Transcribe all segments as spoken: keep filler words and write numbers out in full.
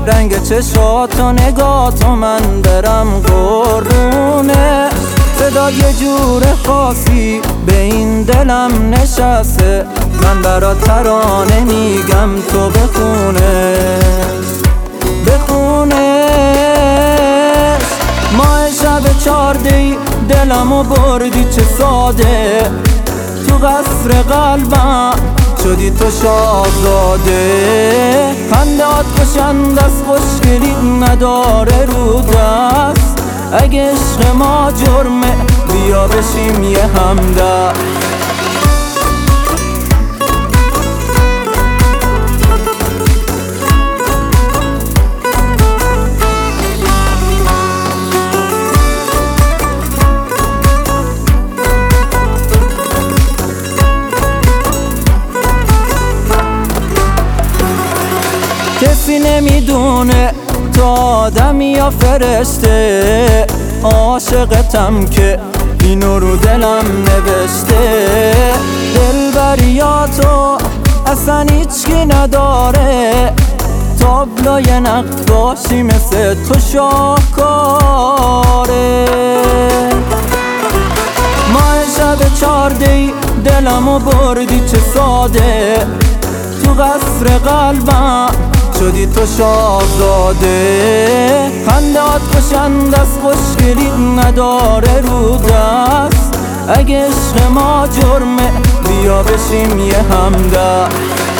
رنگ چشات و نگاتو من برم قربونه. صدا یه جور خاصی به این دلم نشسته، من برات ترانه میگم تو بخونه بخونه. ماه شب چاردهی دلمو بردی چه ساده، تو قصر قلبم شدی تو شاهزاده. خندهات کشند از خوشگلی نداره رو دست، اگه عشق ما جرمه بیا بشیم یه همدست. کسی نمیدونه تو آدمی یا فرشته، عاشقتم که اینو رو دلم نوشته. دلبریاتو اصلا هیچکی نداره، تابلوی نقاشی مثل تو شاهکاره. ماه شب چاردهی دلمو بردی چه ساده، تو قصر قلبم شدی تو شاهزاده. خندهات کشند از خوشگلی نداره رو دست، اگه عشق ما جرمه بیا بشیم یه همدست.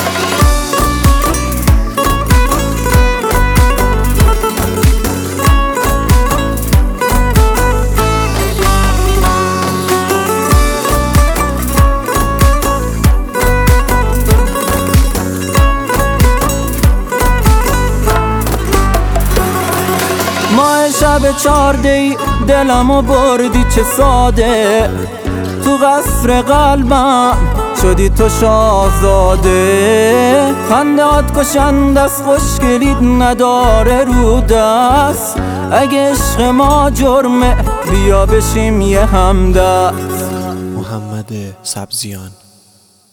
ماه شب چاردهی دلمو بردی چه ساده، تو قصر قلبم شدی تو شاهزاده. خندهات کشند از خوشگلی نداره رو دست، اگه عشق ما جرمه بیا بشیم یه همدست. محمد سبزیان.